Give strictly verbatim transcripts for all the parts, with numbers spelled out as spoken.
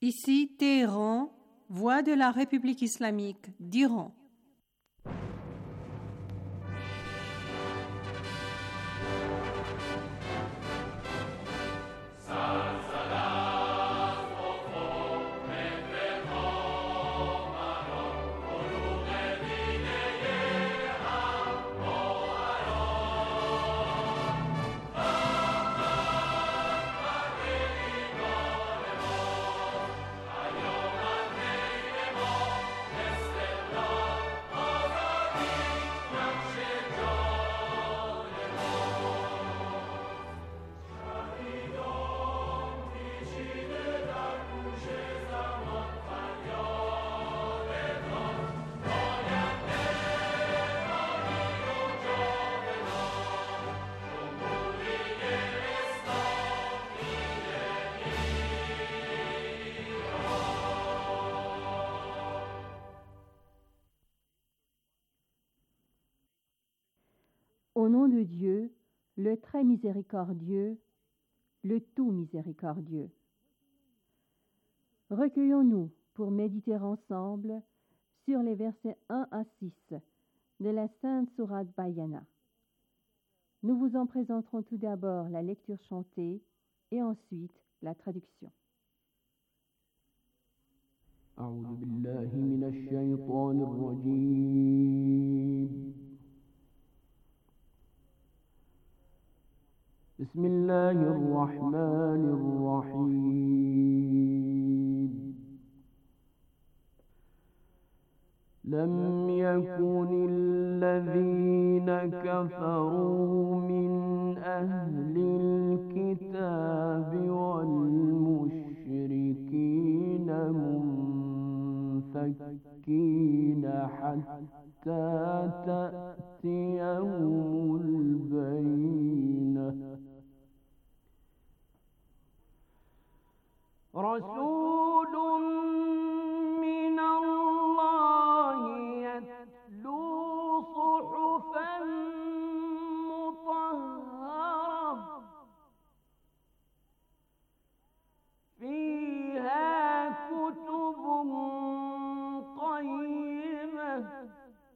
Ici Téhéran, voix de la République islamique d'Iran. Au nom de Dieu, le très miséricordieux, le tout miséricordieux. Recueillons-nous pour méditer ensemble sur les versets un à six de la Sainte Sourate Bayana. Nous vous en présenterons tout d'abord la lecture chantée et ensuite la traduction. أعوذ بالله من الشيطان الرجيم بسم الله الرحمن الرحيم لم يكن الذين كفروا من أهل الكتاب والمشركين منفكين حتى تأتيهم البينة رسول من الله يتلو صحفا مطهرة فيها كتب قيمة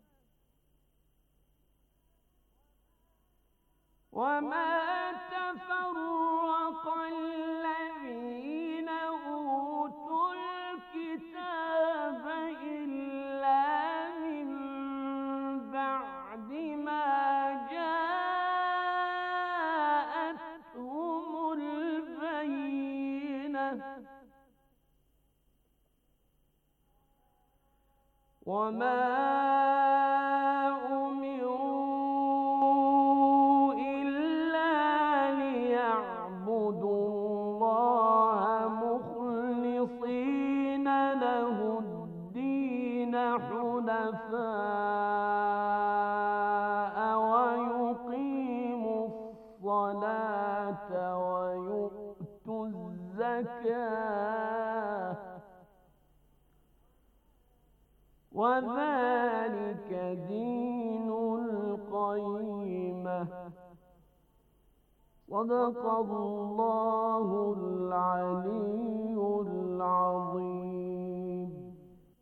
وما تفرق الذين أوتوا الكتاب إلا من بعد ما جاءتهم البينة وما أمروا إلا ليعبدوا الله مخلصين له الدين حنفاء ويقيموا الصلاة ويؤتوا الزكاة وذلك دين القيمة صدق الله العلي العظيم.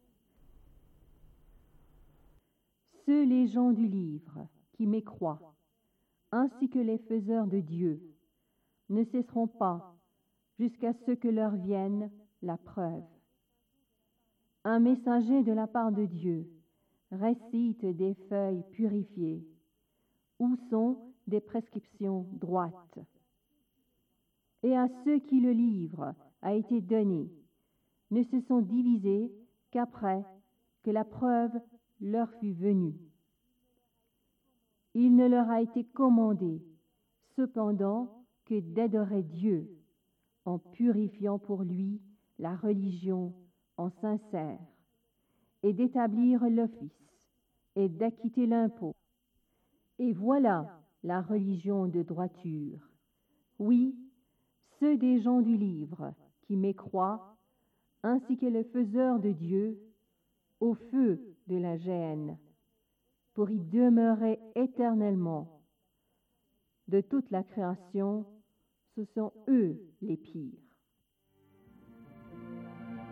Ceux les gens du livre qui mécroient, ainsi que les faiseurs de Dieu, ne cesseront pas jusqu'à ce que leur vienne la preuve. Un messager de la part de Dieu récite des feuilles purifiées, où sont des prescriptions droites. Et à ceux qui le livre a été donné, ne se sont divisés qu'après que la preuve leur fut venue. Il ne leur a été commandé, cependant, que d'adorer Dieu, en purifiant pour lui la religion en sincère, et d'établir l'office, et d'acquitter l'impôt. Et voilà la religion de droiture. Oui, ceux des gens du livre qui mécroient, ainsi que les faiseurs de Dieu, au feu de la géhenne, pour y demeurer éternellement. De toute la création, ce sont eux les pires.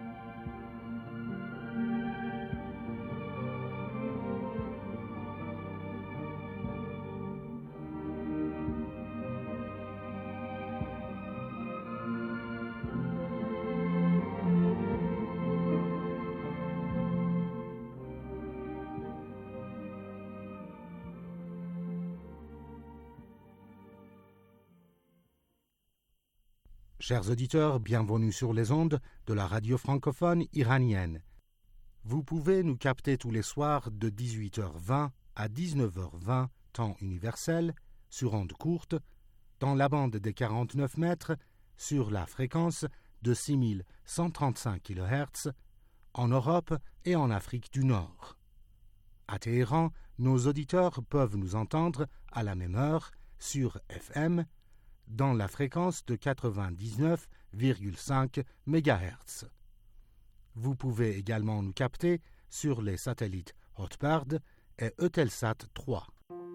chers auditeurs, bienvenue sur les ondes de la radio francophone iranienne. Vous pouvez nous capter tous les soirs de dix-huit heures vingt à dix-neuf heures vingt, temps universel, sur ondes courtes, dans la bande des quarante-neuf mètres, sur la fréquence de six mille cent trente-cinq kilohertz, en Europe et en Afrique du Nord. À Téhéran, nos auditeurs peuvent nous entendre à la même heure sur F M, dans la fréquence de quatre-vingt-dix-neuf virgule cinq mégahertz. Vous pouvez également nous capter sur les satellites Hotbird et Eutelsat trois.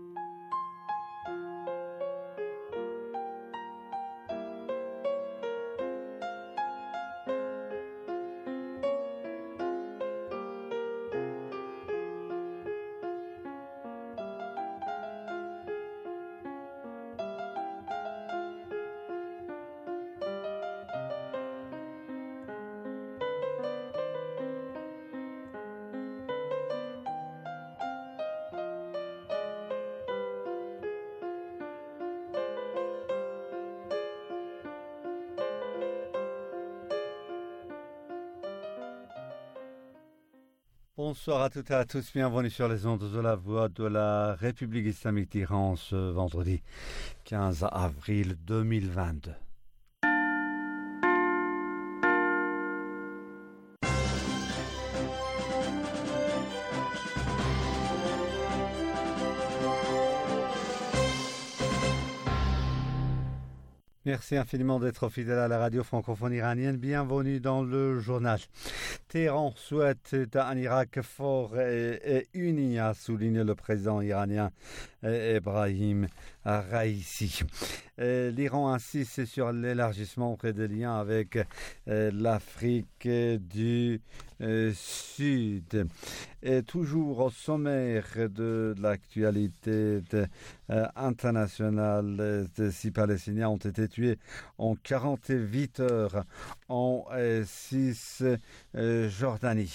Bonsoir à toutes et à tous, bienvenue sur les ondes de la voix de la République islamique d'Iran ce vendredi quinze avril deux mille vingt-deux. Merci infiniment d'être fidèle à la radio francophone iranienne. Bienvenue dans le journal. Téhéran souhaite un Irak fort et, et uni, a souligné le président iranien Ebrahim Raïssi. L'Iran insiste sur l'élargissement des liens avec l'Afrique du Sud. Et toujours au sommaire de l'actualité de, euh, internationale, de six Palestiniens ont été tués en quarante-huit heures en euh, Cisjordanie.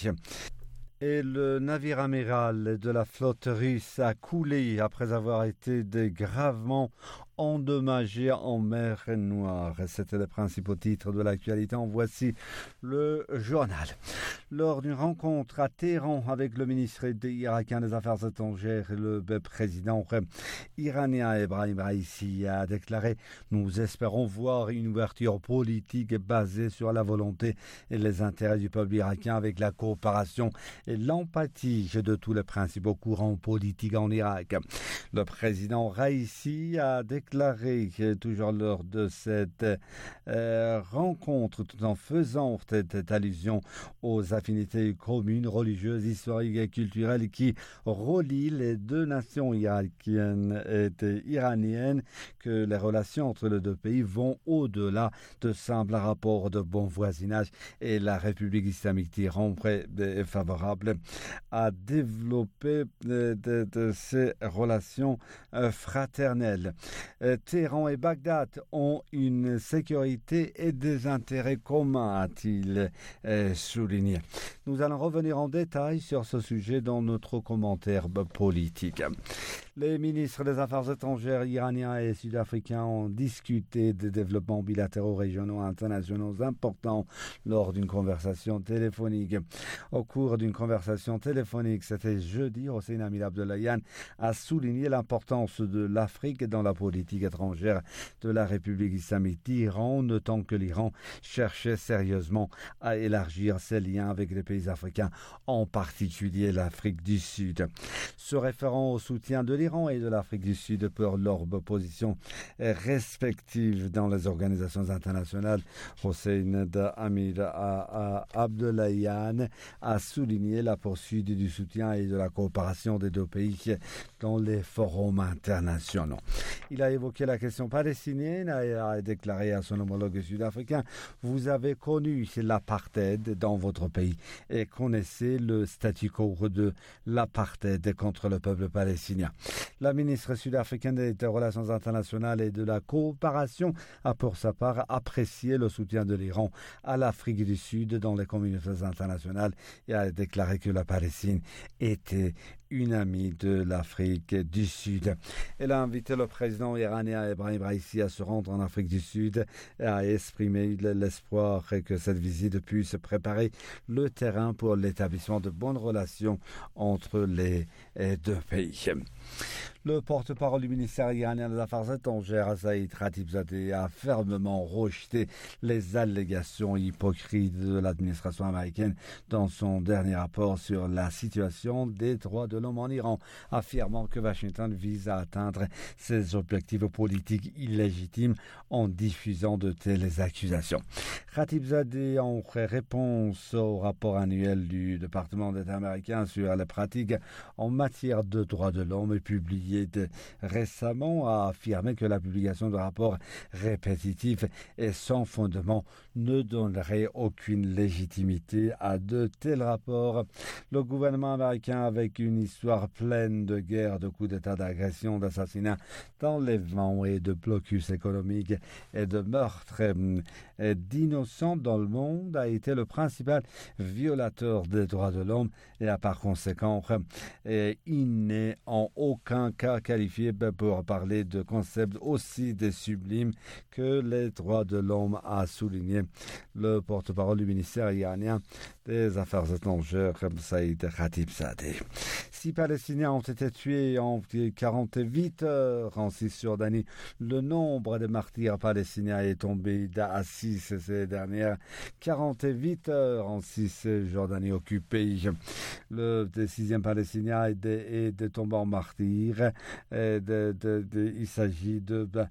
Et le navire amiral de la flotte russe a coulé après avoir été gravement endommagé en mer Noire. C'était le principal titre de l'actualité. En voici le journal. Lors d'une rencontre à Téhéran avec le ministre irakien des Affaires étrangères, le président iranien Ebrahim Raïssi a déclaré « Nous espérons voir une ouverture politique basée sur la volonté et les intérêts du peuple irakien avec la coopération et l'empathie de tous les principaux courants politiques en Irak. » Le président Raïssi a déclaré déclaré toujours lors de cette euh, rencontre, tout en faisant cette allusion aux affinités communes, religieuses, historiques et culturelles qui relient les deux nations irakiennes et iraniennes, que les relations entre les deux pays vont au-delà de simples rapports de bon voisinage et la République islamique d'Iran est favorable à développer de, de, de ces relations euh, fraternelles. Téhéran et Bagdad ont une sécurité et des intérêts communs, a-t-il euh, souligné. Nous allons revenir en détail sur ce sujet dans notre commentaire politique. Les ministres des Affaires étrangères iraniens et sud-africains ont discuté des développements bilatéraux régionaux et internationaux importants lors d'une conversation téléphonique. Au cours d'une conversation téléphonique, c'était jeudi, Hossein Amir Abdollahian a souligné l'importance de l'Afrique dans la politique étrangère de la République islamique d'Iran, notant que l'Iran cherchait sérieusement à élargir ses liens avec les pays africains, en particulier l'Afrique du Sud. Se référant au soutien de l'Iran et de l'Afrique du Sud pour leurs positions respectives dans les organisations internationales, Hossein Amir Abdollahian a souligné la poursuite du soutien et de la coopération des deux pays dans les forums internationaux. Il a évoqué la question palestinienne et a déclaré à son homologue sud-africain « Vous avez connu l'apartheid dans votre pays et connaissez le statu quo de l'apartheid contre le peuple palestinien. » La ministre sud-africaine des Relations internationales et de la coopération a pour sa part apprécié le soutien de l'Iran à l'Afrique du Sud dans les communautés internationales et a déclaré que la Palestine était une amie de l'Afrique du Sud. Elle a invité le président iranien Ebrahim Raïssi à se rendre en Afrique du Sud et a exprimé l'espoir que cette visite puisse préparer le terrain pour l'établissement de bonnes relations entre les deux pays. Le porte-parole du ministère iranien des Affaires étrangères, Saïd Khatibzadeh, a fermement rejeté les allégations hypocrites de l'administration américaine dans son dernier rapport sur la situation des droits de l'homme en Iran, affirmant que Washington vise à atteindre ses objectifs politiques illégitimes en diffusant de telles accusations. Khatibzadeh, en réponse au rapport annuel du département d'État américain sur les pratiques en matière de droits de l'homme publié de, récemment, a affirmé que la publication de rapports répétitifs et sans fondement ne donnerait aucune légitimité à de tels rapports. Le gouvernement américain, avec une histoire pleine de guerres, de coups d'État, d'agressions, d'assassinats, d'enlèvements et de blocus économiques et de meurtres d'innocents dans le monde, a été le principal violateur des droits de l'homme et a par conséquent, il n'est en aucun cas qualifié pour parler de concepts aussi sublimes que les droits de l'homme, a souligné le porte-parole du ministère iranien des Affaires étrangères, Saïd Khatibzadeh. Six Palestiniens ont été tués en quarante-huit heures en Cisjordanie. Le nombre de martyrs palestiniens est tombé à six ces dernières quarante-huit heures en Cisjordanie occupée. Le sixième Palestinien est, de, est de tombé en martyr. De, de, de, il s'agit de, de,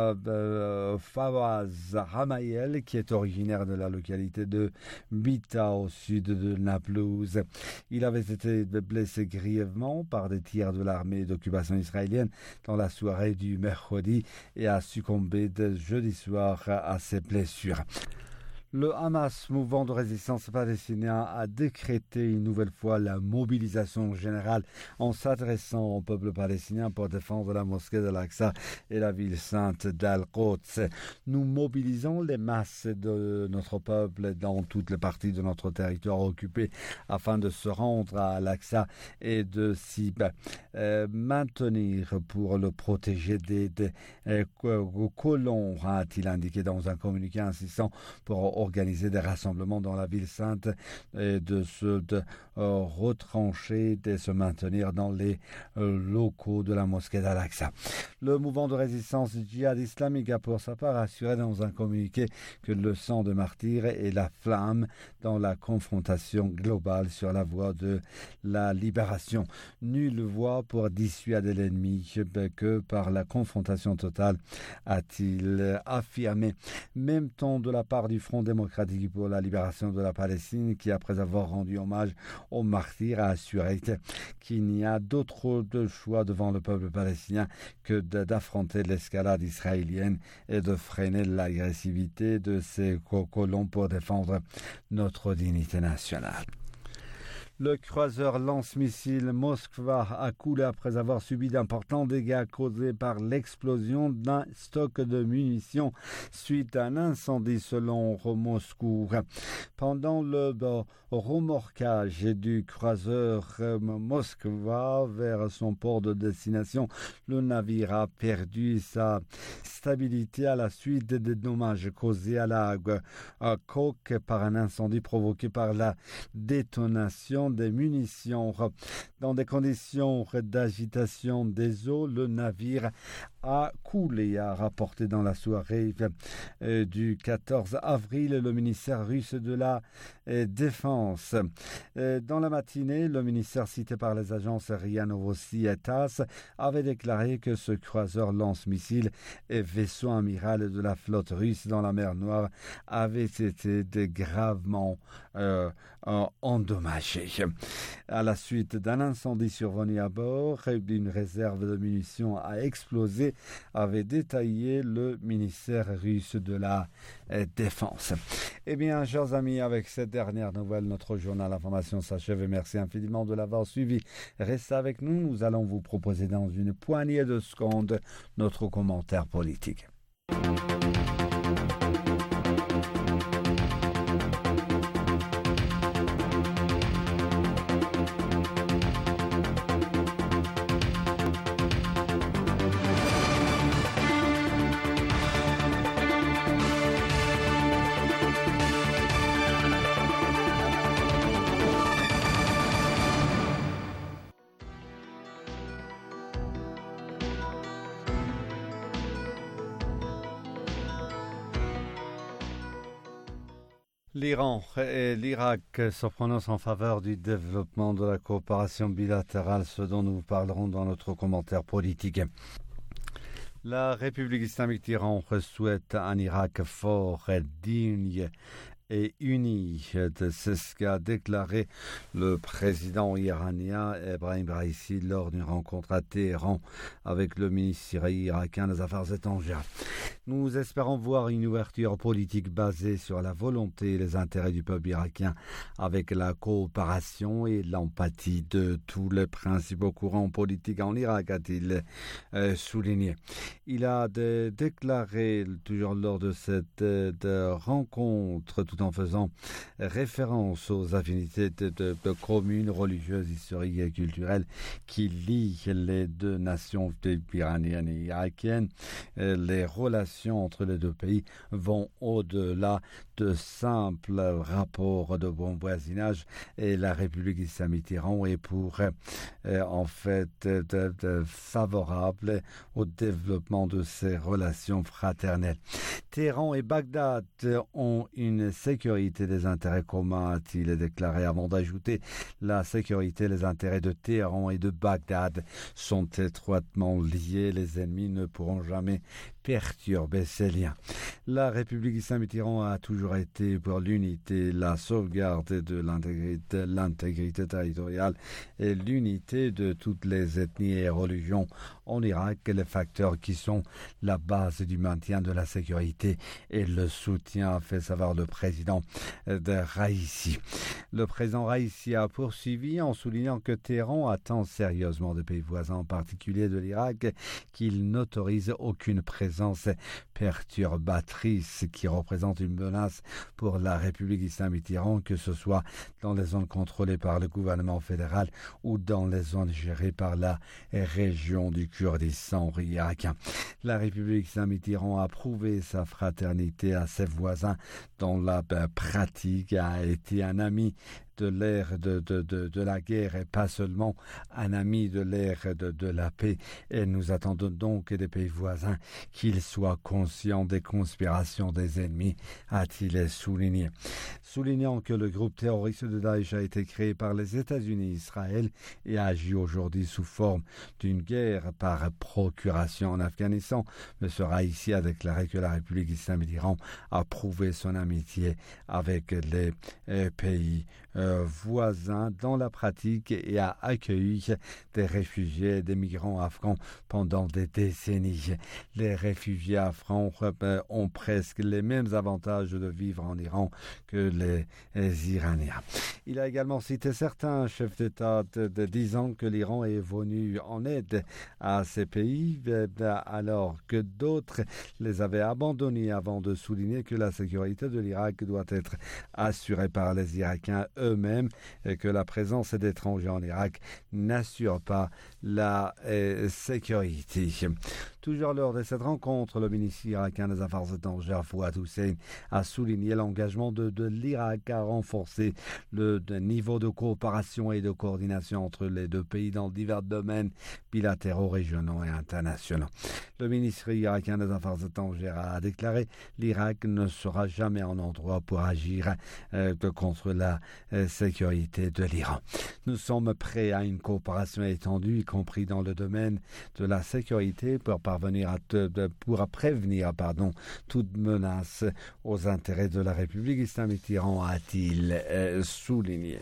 de Fawaz Hamayel, qui est originaire de la localité de Bita, au sud de Naplouse. Il avait été blessé grièvement par des tirs de l'armée d'occupation israélienne dans la soirée du mercredi et a succombé de jeudi soir à ses blessures. Le Hamas, mouvement de résistance palestinien, a décrété une nouvelle fois la mobilisation générale en s'adressant au peuple palestinien pour défendre la mosquée de l'Aqsa et la ville sainte d'Al-Quds. Nous mobilisons les masses de notre peuple dans toutes les parties de notre territoire occupé afin de se rendre à l'Aqsa et de s'y euh, maintenir pour le protéger des, des euh, colons, a-t-il indiqué dans un communiqué insistant pour organiser des rassemblements dans la ville sainte et de se de, euh, retrancher, de se maintenir dans les euh, locaux de la mosquée d'Al-Aqsa. Le mouvement de résistance djihad islamique a pour sa part assuré dans un communiqué que le sang de martyrs est la flamme dans la confrontation globale sur la voie de la libération. Nulle voie pour dissuader l'ennemi que par la confrontation totale, a-t-il affirmé. Même temps de la part du Front démocratique pour la libération de la Palestine, qui après avoir rendu hommage aux martyrs a assuré qu'il n'y a d'autre choix devant le peuple palestinien que d'affronter l'escalade israélienne et de freiner l'agressivité de ces colons pour défendre notre dignité nationale. Le croiseur lance-missile Moskva a coulé après avoir subi d'importants dégâts causés par l'explosion d'un stock de munitions suite à un incendie selon Moscou. Pendant le remorquage du croiseur Moskva vers son port de destination, le navire a perdu sa stabilité à la suite des dommages causés à la coque par un incendie provoqué par la détonation des munitions. Dans des conditions d'agitation des eaux, le navire a coulé, a rapporté dans la soirée euh, du quatorze avril le ministère russe de la euh, Défense. Euh, dans la matinée, le ministère cité par les agences RIA Novosti et TASS avait déclaré que ce croiseur lance-missile et vaisseau amiral de la flotte russe dans la mer Noire avait été gravement euh, euh, endommagé. À la suite d'un incendie survenu à bord, une réserve de munitions a explosé, avait détaillé le ministère russe de la euh, Défense. Eh bien, chers amis, avec cette dernière nouvelle, notre journal Information s'achève et merci infiniment de l'avoir suivi. Restez avec nous, nous allons vous proposer dans une poignée de secondes notre commentaire politique. L'Iran et l'Irak se prononcent en faveur du développement de la coopération bilatérale, ce dont nous parlerons dans notre commentaire politique. La République islamique d'Iran souhaite un Irak fort, digne et uni. C'est ce qu'a déclaré le président iranien Ebrahim Raïssi lors d'une rencontre à Téhéran avec le ministre irakien des Affaires étrangères. Nous espérons voir une ouverture politique basée sur la volonté et les intérêts du peuple irakien avec la coopération et l'empathie de tous les principaux courants politiques en Irak, a-t-il euh, souligné. Il a de, déclaré, toujours lors de cette de rencontre, tout en faisant référence aux affinités de, de, de communes religieuses, historiques et culturelles qui lient les deux nations iraniennes et irakiennes, les relations entre les deux pays vont au-delà de simples rapports de bon voisinage et la République islamique d'Iran est pour euh, en fait de, de, favorable au développement de ces relations fraternelles. Téhéran et Bagdad ont une sécurité des intérêts communs, a-t-il déclaré, avant d'ajouter la sécurité et les intérêts de Téhéran et de Bagdad sont étroitement liés. Les ennemis ne pourront jamais perturber ces liens. La République islamique d'Iran a toujours été pour l'unité, la sauvegarde de l'intégrité, l'intégrité territoriale et l'unité de toutes les ethnies et religions en Irak, les facteurs qui sont la base du maintien de la sécurité et le soutien, a fait savoir le président de Raïssi. Le président Raïssi a poursuivi en soulignant que Téhéran attend sérieusement des pays voisins, en particulier de l'Irak, qu'il n'autorise aucune présence perturbatrice qui représente une menace pour la République islamique d'Iran, que ce soit dans les zones contrôlées par le gouvernement fédéral ou dans les zones gérées par la région du Kurdistan irakien. La République islamique d'Iran a prouvé sa fraternité à ses voisins dans la pratique, a été un ami de l'ère de, de, de, de la guerre et pas seulement un ami de l'ère de, de la paix. Et nous attendons donc des pays voisins qu'ils soient conscients des conspirations des ennemis, a-t-il souligné. Soulignant que le groupe terroriste de Daesh a été créé par les États-Unis et Israël et agit aujourd'hui sous forme d'une guerre par procuration en Afghanistan, M. Raïssi a déclaré que la République islamique d'Iran a prouvé son amitié avec les euh, pays euh, voisins dans la pratique et a accueilli des réfugiés et des migrants afghans pendant des décennies. Les réfugiés afghans euh, ont presque les mêmes avantages de vivre en Iran que les, les Iraniens. Il a également cité certains chefs d'État de, de disant que l'Iran est venu en aide à ces pays euh, alors que d'autres les avaient abandonnés, avant de souligner que la sécurité de l'Irak doit être assurée par les Irakiens eux-mêmes et que la présence d'étrangers en Irak n'assure pas la euh, sécurité. Toujours lors de cette rencontre, le ministre irakien des Affaires étrangères Fouad Hussein a souligné l'engagement de, de l'Irak à renforcer le de niveau de coopération et de coordination entre les deux pays dans divers domaines bilatéraux, régionaux et internationaux. Le ministre irakien des Affaires étrangères a déclaré « L'Irak ne sera jamais un endroit pour agir euh, contre la euh, sécurité de l'Iran. Nous sommes prêts à une coopération étendue, y compris dans le domaine de la sécurité, pour parvenir à te, de, pour prévenir pardon, toute menace aux intérêts de la République islamique d'Iran », a-t-il euh, souligné.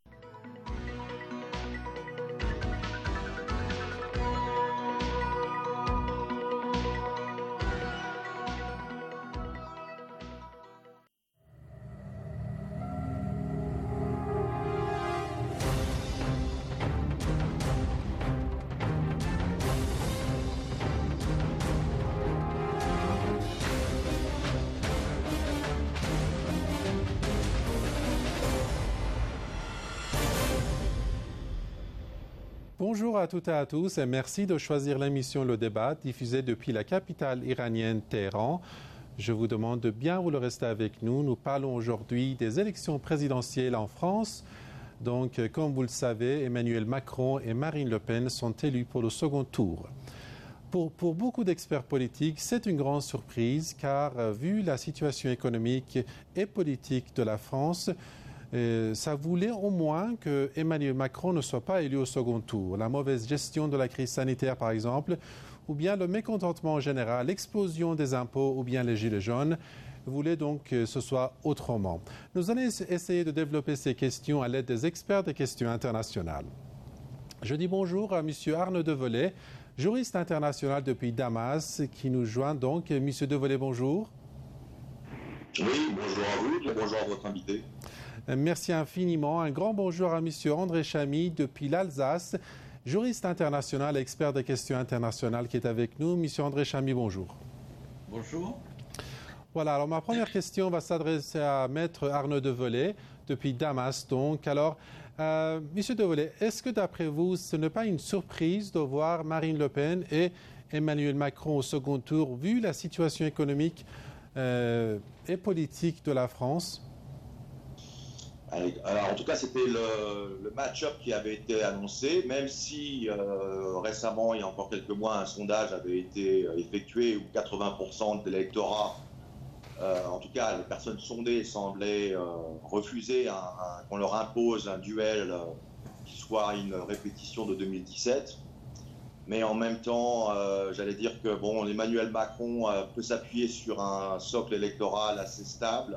Bonjour à toutes et à tous et merci de choisir l'émission Le Débat diffusée depuis la capitale iranienne Téhéran. Je vous demande de bien vouloir rester avec nous. Nous parlons aujourd'hui des élections présidentielles en France. Donc, comme vous le savez, Emmanuel Macron et Marine Le Pen sont élus pour le second tour. Pour, pour beaucoup d'experts politiques, c'est une grande surprise car, euh, vu la situation économique et politique de la France, euh, ça voulait au moins que Emmanuel Macron ne soit pas élu au second tour. La mauvaise gestion de la crise sanitaire, par exemple, ou bien le mécontentement général, l'explosion des impôts ou bien les gilets jaunes, voulaient donc que ce soit autrement. Nous allons essayer de développer ces questions à l'aide des experts des questions internationales. Je dis bonjour à M. Arnaud Devolay, juriste international depuis Damas, qui nous joint donc. M. Devolay, bonjour. Oui, bonjour à vous, et bonjour à votre invité. Merci infiniment. Un grand bonjour à M. André Chamy depuis l'Alsace, juriste international et expert des questions internationales qui est avec nous. M. André Chamy, bonjour. Bonjour. Voilà, alors ma première question va s'adresser à Maître Arnaud Devolay depuis Damas. Donc, alors, Euh, Monsieur Devolay, est-ce que d'après vous, ce n'est pas une surprise de voir Marine Le Pen et Emmanuel Macron au second tour, vu la situation économique euh, et politique de la France? Alors, en tout cas, c'était le, le match-up qui avait été annoncé, même si euh, récemment, il y a encore quelques mois, un sondage avait été effectué où quatre-vingts pour cent de l'électorat, Euh, en tout cas, les personnes sondées semblaient euh, refuser un, un, qu'on leur impose un duel euh, qui soit une répétition de deux mille dix-sept. Mais en même temps, euh, j'allais dire que bon, Emmanuel Macron euh, peut s'appuyer sur un socle électoral assez stable.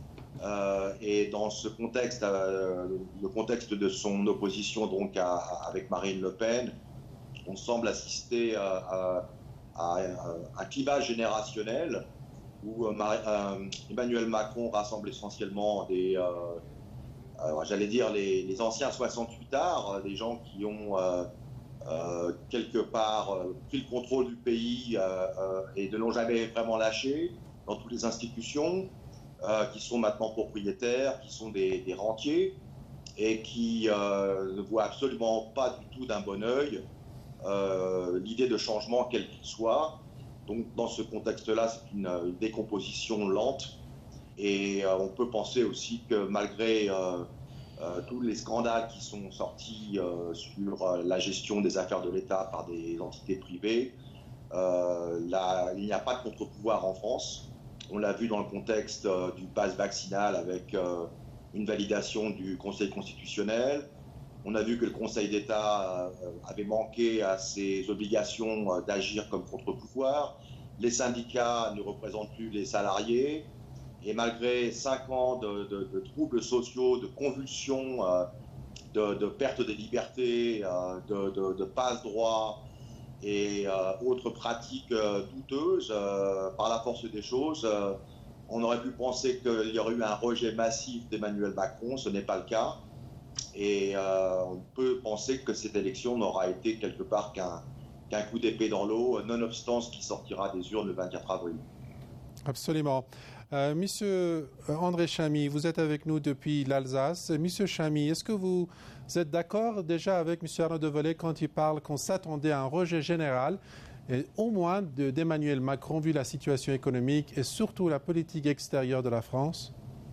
Euh, et dans ce contexte, euh, le contexte de son opposition donc à, à, avec Marine Le Pen, on semble assister à, à, à, à un clivage générationnel où euh, euh, Emmanuel Macron rassemble essentiellement des, euh, euh, j'allais dire, les, les anciens soixante-huitards, euh, des gens qui ont euh, euh, quelque part euh, pris le contrôle du pays euh, euh, et ne l'ont jamais vraiment lâché dans toutes les institutions, euh, qui sont maintenant propriétaires, qui sont des, des rentiers et qui euh, ne voient absolument pas du tout d'un bon œil euh, l'idée de changement quel qu'il soit. Donc, dans ce contexte-là, c'est une, une décomposition lente. Et euh, on peut penser aussi que malgré euh, euh, tous les scandales qui sont sortis euh, sur euh, la gestion des affaires de l'État par des entités privées, euh, là, il n'y a pas de contre-pouvoir en France. On l'a vu dans le contexte euh, du pass vaccinal avec euh, une validation du Conseil constitutionnel. On a vu que le Conseil d'État avait manqué à ses obligations d'agir comme contre-pouvoir. Les syndicats ne représentent plus les salariés. Et malgré cinq ans de, de, de troubles sociaux, de convulsions, de, de perte des libertés, de, de, de passe-droit et autres pratiques douteuses, par la force des choses, on aurait pu penser qu'il y aurait eu un rejet massif d'Emmanuel Macron. Ce n'est pas le cas. Et euh, on peut penser que cette élection n'aura été quelque part qu'un qu'un coup d'épée dans l'eau, nonobstant ce qui sortira des urnes le vingt-quatre avril. Absolument. Euh, Monsieur André Chamy, vous êtes avec nous depuis l'Alsace. Monsieur Chamy, est-ce que vous êtes d'accord déjà avec Monsieur Arnaud Devolay quand il parle qu'on s'attendait à un rejet général, et au moins de, d'Emmanuel Macron, vu la situation économique et surtout la politique extérieure de la France?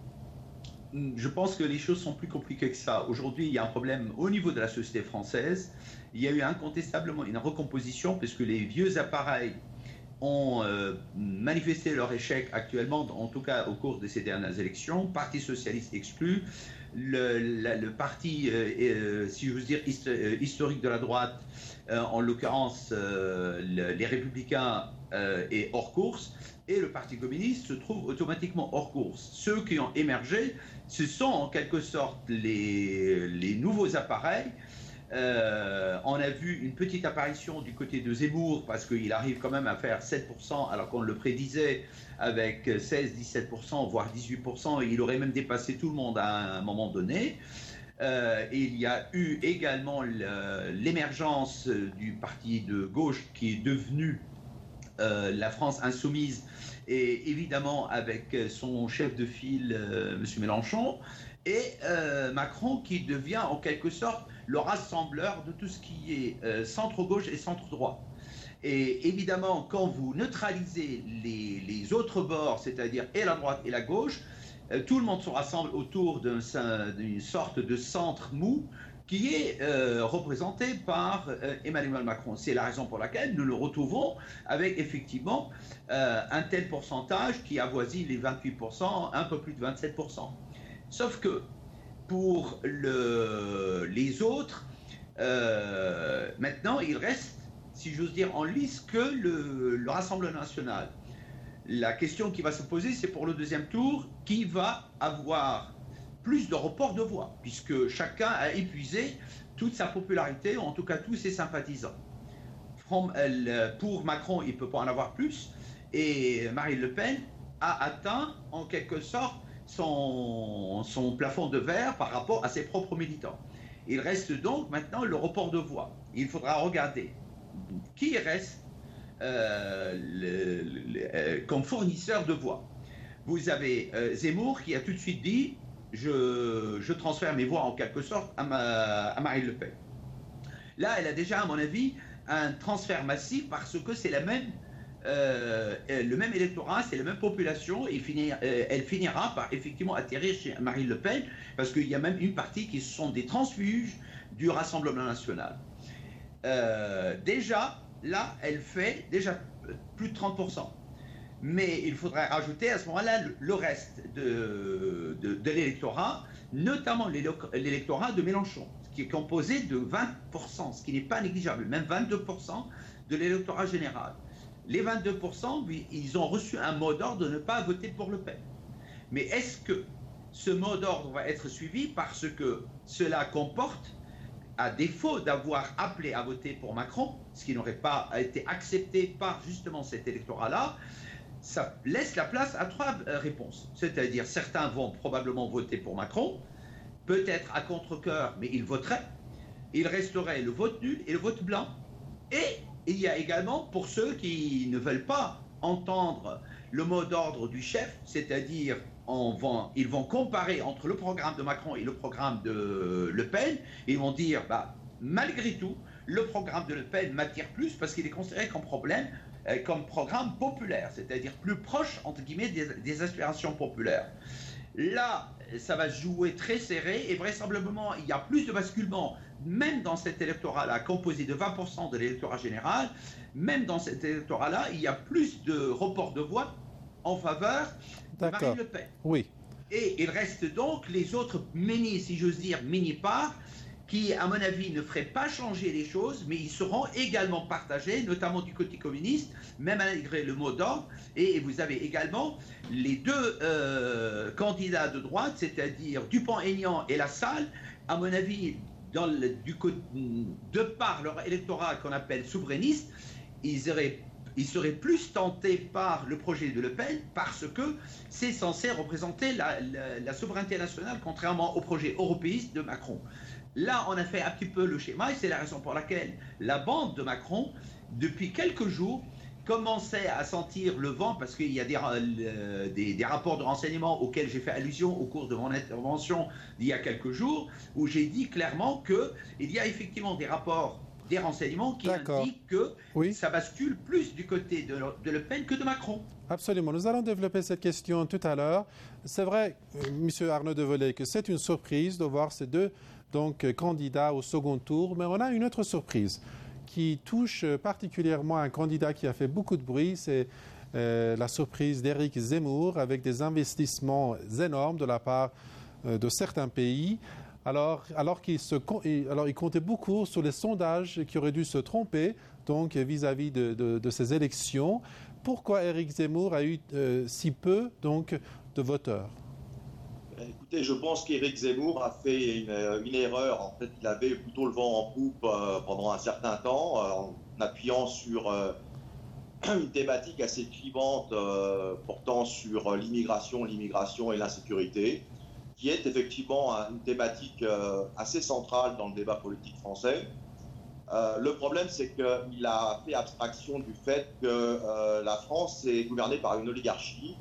Je pense que les choses sont plus compliquées que ça. Aujourd'hui, il y a un problème au niveau de la société française. Il y a eu incontestablement une recomposition puisque les vieux appareils ont euh, manifesté leur échec actuellement, en tout cas au cours de ces dernières élections. Parti socialiste exclu, le, la, le parti, euh, euh, si je veux dire, hist euh, historique de la droite, euh, en l'occurrence euh, le, les Républicains, euh, est hors course. Et le Parti communiste se trouve automatiquement hors course. Ceux qui ont émergé, ce sont en quelque sorte les, les nouveaux appareils. Euh, on a vu une petite apparition du côté de Zemmour, parce qu'il arrive quand même à faire sept pour cent, alors qu'on le prédisait avec seize à dix-sept pour cent, voire dix-huit pour cent, et il aurait même dépassé tout le monde à un moment donné. Euh, et il y a eu également l'émergence du parti de gauche qui est devenu Euh, la France insoumise, et évidemment avec son chef de file, euh, M. Mélenchon, et euh, Macron qui devient en quelque sorte le rassembleur de tout ce qui est euh, centre-gauche et centre-droit. Et évidemment, quand vous neutralisez les, les autres bords, c'est-à-dire et la droite et la gauche, euh, tout le monde se rassemble autour d'une sorte de centre mou qui est euh, représenté par euh, Emmanuel Macron. C'est la raison pour laquelle nous le retrouvons avec effectivement euh, un tel pourcentage qui avoisine les vingt-huit pour cent, un peu plus de vingt-sept pour cent. Sauf que pour le, les autres, euh, maintenant il reste, si j'ose dire, en lice que le, le Rassemblement national. La question qui va se poser, c'est pour le deuxième tour, qui va avoir plus de report de voix, puisque chacun a épuisé toute sa popularité, ou en tout cas tous ses sympathisants. Pour Macron, il ne peut pas en avoir plus, et Marine Le Pen a atteint en quelque sorte son, son plafond de verre par rapport à ses propres militants. Il reste donc maintenant le report de voix. Il faudra regarder qui reste euh, le, le, euh, comme fournisseur de voix. Vous avez euh, Zemmour qui a tout de suite dit Je, je transfère mes voix en quelque sorte à, ma, à Marine Le Pen. Là, elle a déjà, à mon avis, un transfert massif parce que c'est la même, euh, le même électorat, c'est la même population et finir, euh, elle finira par effectivement atterrir chez Marine Le Pen parce qu'il y a même une partie qui sont des transfuges du Rassemblement national. Euh, déjà, là, elle fait déjà plus de trente pour cent. Mais il faudrait rajouter à ce moment-là le, le reste de, de, de l'électorat, notamment l'électorat de Mélenchon, qui est composé de vingt pour cent, ce qui n'est pas négligeable, même vingt-deux pour cent de l'électorat général. Les vingt-deux pour cent, ils ont reçu un mot d'ordre de ne pas voter pour Le Pen. Mais est-ce que ce mot d'ordre va être suivi parce que cela comporte, à défaut d'avoir appelé à voter pour Macron, ce qui n'aurait pas été accepté par justement cet électorat-là, ça laisse la place à trois réponses. C'est-à-dire, certains vont probablement voter pour Macron, peut-être à contre-cœur, mais ils voteraient. Il resterait le vote nul et le vote blanc. Et il y a également, pour ceux qui ne veulent pas entendre le mot d'ordre du chef, c'est-à-dire vont, ils vont comparer entre le programme de Macron et le programme de Le Pen, ils vont dire, bah, malgré tout, le programme de Le Pen m'attire plus parce qu'il est considéré comme problème, comme programme populaire, c'est-à-dire plus proche, entre guillemets, des, des aspirations populaires. Là, ça va se jouer très serré et vraisemblablement, il y a plus de basculement, même dans cet électorat-là, composé de vingt pour cent de l'électorat général, même dans cet électorat-là, il y a plus de report de voix en faveur de Marine Le Pen. Oui. Et il reste donc les autres mini, si j'ose dire, mini-parts, qui, à mon avis, ne feraient pas changer les choses, mais ils seront également partagés, notamment du côté communiste, même malgré le mot d'ordre. Et vous avez également les deux euh, candidats de droite, c'est-à-dire Dupont-Aignan et Lassalle, à mon avis, dans le, du, de par leur électorat qu'on appelle souverainiste, ils auraient ils seraient plus tentés par le projet de Le Pen parce que c'est censé représenter la, la, la souveraineté nationale, contrairement au projet européiste de Macron. Là, on a fait un petit peu le schéma et c'est la raison pour laquelle la bande de Macron, depuis quelques jours, commençait à sentir le vent parce qu'il y a des, euh, des, des rapports de renseignement auxquels j'ai fait allusion au cours de mon intervention d'il y a quelques jours, où j'ai dit clairement qu'il y a effectivement des rapports, des renseignements qui indiquent que oui. ça bascule plus du côté de, de Le Pen que de Macron. Absolument. Nous allons développer cette question tout à l'heure. C'est vrai, M. Arnaud Develay, que c'est une surprise de voir ces deux donc, candidats au second tour, mais on a une autre surprise qui touche particulièrement un candidat qui a fait beaucoup de bruit, c'est euh, la surprise d'Éric Zemmour avec des investissements énormes de la part euh, de certains pays. Alors, alors qu'il se, alors, il comptait beaucoup sur les sondages qui auraient dû se tromper donc vis-à-vis de, de, de ces élections. Pourquoi Éric Zemmour a eu euh, si peu donc de voteurs? Écoutez, je pense qu'Éric Zemmour a fait une, une erreur. En fait, il avait plutôt le vent en poupe euh, pendant un certain temps, euh, en appuyant sur euh, une thématique assez clivante euh, portant sur l'immigration, l'immigration et l'insécurité, qui est effectivement une thématique euh, assez centrale dans le débat politique français. Euh, le problème, c'est qu'il a fait abstraction du fait que euh, la France est gouvernée par une oligarchie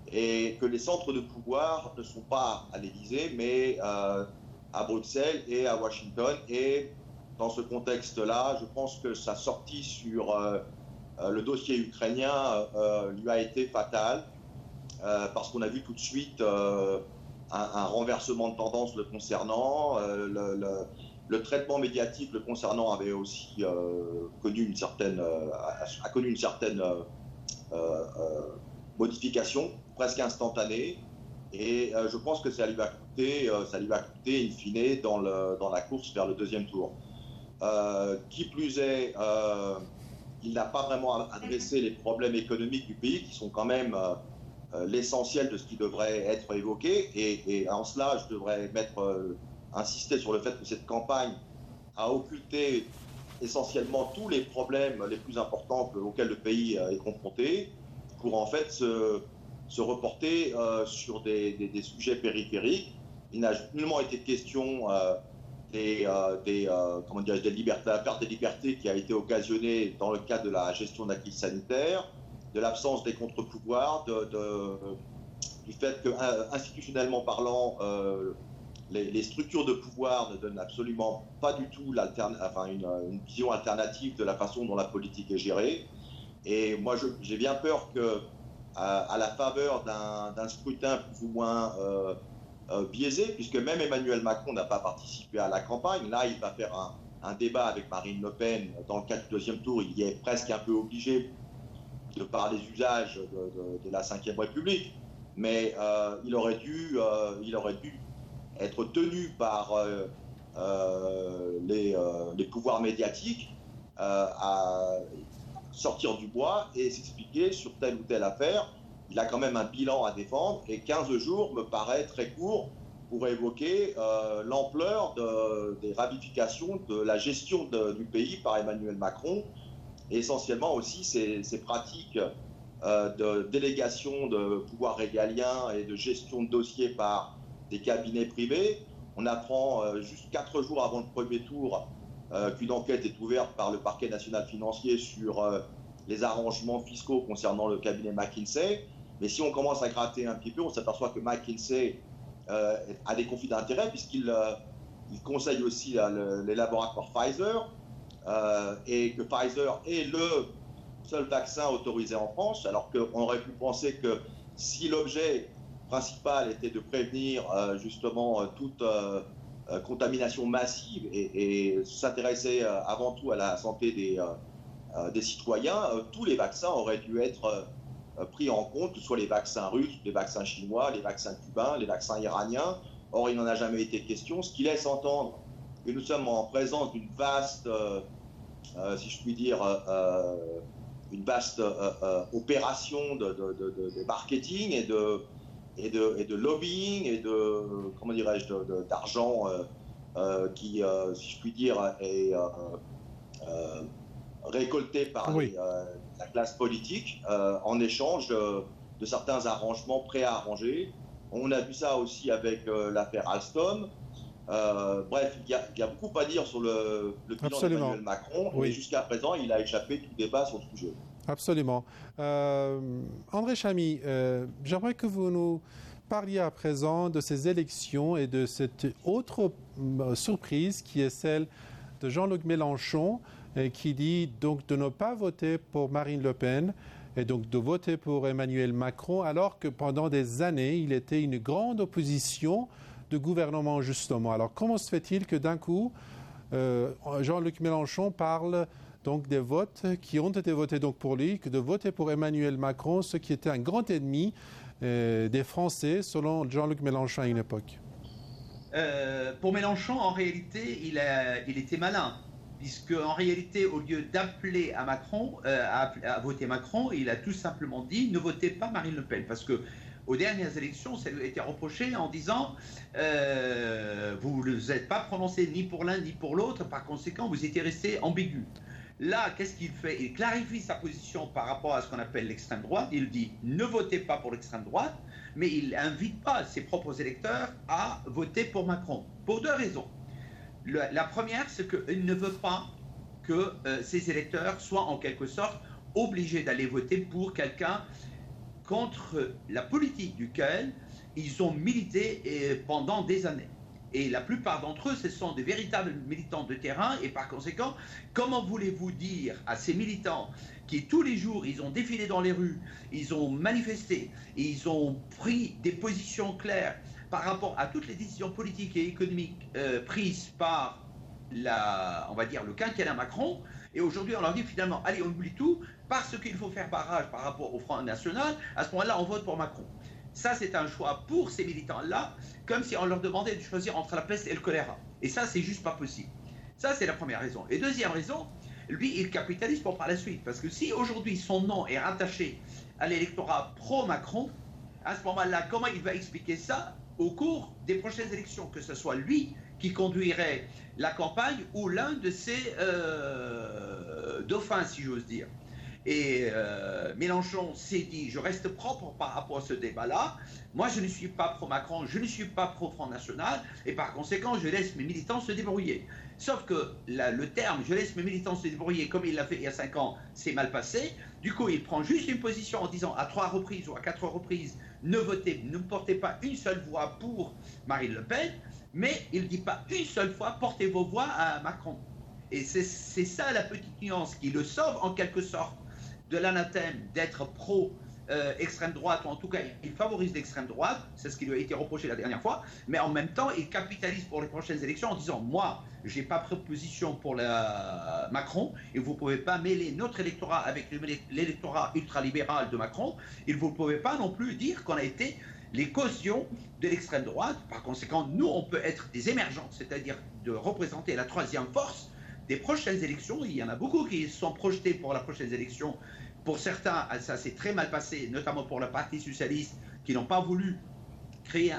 et que les centres de pouvoir ne sont pas à l'Élysée, mais euh, à Bruxelles et à Washington. Et dans ce contexte-là, je pense que sa sortie sur euh, le dossier ukrainien euh, lui a été fatale, euh, parce qu'on a vu tout de suite euh, un, un renversement de tendance le concernant. Euh, le, le, le traitement médiatique le concernant avait aussi euh, connu une certaine, euh, a, a connu une certaine euh, euh, modification, presque instantanée. Et euh, je pense que ça lui va coûter, euh, ça lui va coûter in fine dans, le, dans la course vers le deuxième tour. Euh, qui plus est, euh, il n'a pas vraiment adressé les problèmes économiques du pays, qui sont quand même euh, l'essentiel de ce qui devrait être évoqué. Et, et en cela, je devrais mettre, euh, insister sur le fait que cette campagne a occulté essentiellement tous les problèmes les plus importants auxquels le pays est confronté, pour en fait se, se reporter euh, sur des, des, des sujets périphériques. Il n'a nullement été question euh, des, euh, des, euh, comment dire, des libertés, la perte des libertés qui a été occasionnée dans le cadre de la gestion de la crise sanitaire, de l'absence des contre-pouvoirs, de, de, du fait que, institutionnellement parlant, euh, les, les structures de pouvoir ne donnent absolument pas du tout enfin, une, une vision alternative de la façon dont la politique est gérée. Et moi, j'ai bien peur que, à, à la faveur d'un scrutin plus ou moins euh, euh, biaisé, puisque même Emmanuel Macron n'a pas participé à la campagne, là, il va faire un, un débat avec Marine Le Pen dans le cadre du deuxième tour. Il y est presque un peu obligé de par les usages de, de, de la cinquième République, mais euh, il aurait dû, euh, il aurait dû être tenu par euh, euh, les, euh, les pouvoirs médiatiques euh, à sortir du bois et s'expliquer sur telle ou telle affaire. Il a quand même un bilan à défendre et quinze jours me paraît très court pour évoquer euh, l'ampleur de, des ramifications de la gestion de, du pays par Emmanuel Macron, et essentiellement aussi ces, ces pratiques euh, de délégation de pouvoirs régaliens et de gestion de dossiers par des cabinets privés. On apprend euh, juste quatre jours avant le premier tour euh, qu'une enquête est ouverte par le parquet national financier sur euh, les arrangements fiscaux concernant le cabinet McKinsey. Mais si on commence à gratter un petit peu, on s'aperçoit que McKinsey euh, a des conflits d'intérêts puisqu'il euh, il conseille aussi là, le, les laboratoires Pfizer euh, et que Pfizer est le seul vaccin autorisé en France, alors qu'on aurait pu penser que si l'objet principal était de prévenir euh, justement euh, toute euh, euh, contamination massive et, et s'intéresser euh, avant tout à la santé des, euh, euh, des citoyens, euh, tous les vaccins auraient dû être euh, pris en compte, que ce soit les vaccins russes, les vaccins chinois, les vaccins cubains, les vaccins iraniens. Or, il n'en a jamais été question, ce qui laisse entendre que nous sommes en présence d'une vaste, euh, euh, si je puis dire, euh, une vaste euh, euh, opération de, de, de, de marketing et de Et de, et de lobbying et de, comment dirais-je, d'argent euh, euh, qui, euh, si je puis dire, est euh, euh, récolté par oui. les, euh, la classe politique euh, en échange de, de certains arrangements préarrangés. On a vu ça aussi avec euh, l'affaire Alstom. Euh, bref, il y, y a beaucoup à dire sur le, le bilan d'Emmanuel Macron, oui. Et jusqu'à présent, il a échappé tout débat sur le sujet. Absolument. Euh, André Chamy, euh, j'aimerais que vous nous parliez à présent de ces élections et de cette autre euh, surprise qui est celle de Jean-Luc Mélenchon, et qui dit donc de ne pas voter pour Marine Le Pen et donc de voter pour Emmanuel Macron, alors que pendant des années, il était une grande opposition de gouvernement justement. Alors comment se fait-il que d'un coup, euh, Jean-Luc Mélenchon parle donc des votes qui ont été votés donc pour lui, que de voter pour Emmanuel Macron, ce qui était un grand ennemi euh, des Français, selon Jean-Luc Mélenchon à une époque. Euh, pour Mélenchon, en réalité, il, a, il était malin, puisque en réalité, au lieu d'appeler à Macron, euh, à, à voter Macron, il a tout simplement dit ne votez pas Marine Le Pen, parce que aux dernières élections, ça lui a été reproché en disant euh, vous ne vous êtes pas prononcé ni pour l'un ni pour l'autre, par conséquent, vous étiez resté ambigu. Là, qu'est-ce qu'il fait? Il clarifie sa position par rapport à ce qu'on appelle l'extrême droite. Il dit ne votez pas pour l'extrême droite, mais il n'invite pas ses propres électeurs à voter pour Macron. Pour deux raisons. Le, la première, c'est qu'il ne veut pas que euh, ses électeurs soient en quelque sorte obligés d'aller voter pour quelqu'un contre la politique duquel ils ont milité et, pendant des années. Et la plupart d'entre eux, ce sont des véritables militants de terrain. Et par conséquent, comment voulez-vous dire à ces militants qui, tous les jours, ils ont défilé dans les rues, ils ont manifesté, ils ont pris des positions claires par rapport à toutes les décisions politiques et économiques euh, prises par la, on va dire, le quinquennat Macron. Et aujourd'hui, on leur dit finalement, allez, on oublie tout, parce qu'il faut faire barrage par rapport au Front National. À ce moment-là, on vote pour Macron. Ça, c'est un choix pour ces militants-là, comme si on leur demandait de choisir entre la peste et le choléra. Et ça, c'est juste pas possible. Ça, c'est la première raison. Et deuxième raison, lui, il capitalise pour par la suite. Parce que si aujourd'hui, son nom est rattaché à l'électorat pro-Macron, à ce moment-là, comment il va expliquer ça au cours des prochaines élections, que ce soit lui qui conduirait la campagne ou l'un de ses euh, dauphins, si j'ose dire. Et euh, Mélenchon s'est dit, je reste propre par rapport à ce débat-là. Moi, je ne suis pas pro-Macron, je ne suis pas pro-Front National, et par conséquent, je laisse mes militants se débrouiller. Sauf que la, le terme, je laisse mes militants se débrouiller, comme il l'a fait il y a cinq ans, c'est mal passé. Du coup, il prend juste une position en disant à trois reprises ou à quatre reprises, ne votez, ne portez pas une seule voix pour Marine Le Pen, mais il ne dit pas une seule fois, portez vos voix à Macron. Et c'est ça la petite nuance qui le sauve en quelque sorte de l'anathème d'être pro euh, extrême droite, ou en tout cas il favorise l'extrême droite, c'est ce qui lui a été reproché la dernière fois, mais en même temps il capitalise pour les prochaines élections en disant moi j'ai pas pris position pour la Macron et vous pouvez pas mêler notre électorat avec l'électorat ultralibéral de Macron, et vous pouvez pas non plus dire qu'on a été les cautions de l'extrême droite. Par conséquent, nous on peut être des émergents, c'est-à-dire de représenter la troisième force des prochaines élections. Il y en a beaucoup qui sont projetés pour la prochaine élection. Pour certains, ça s'est très mal passé, notamment pour le Parti socialiste, qui n'ont pas voulu créer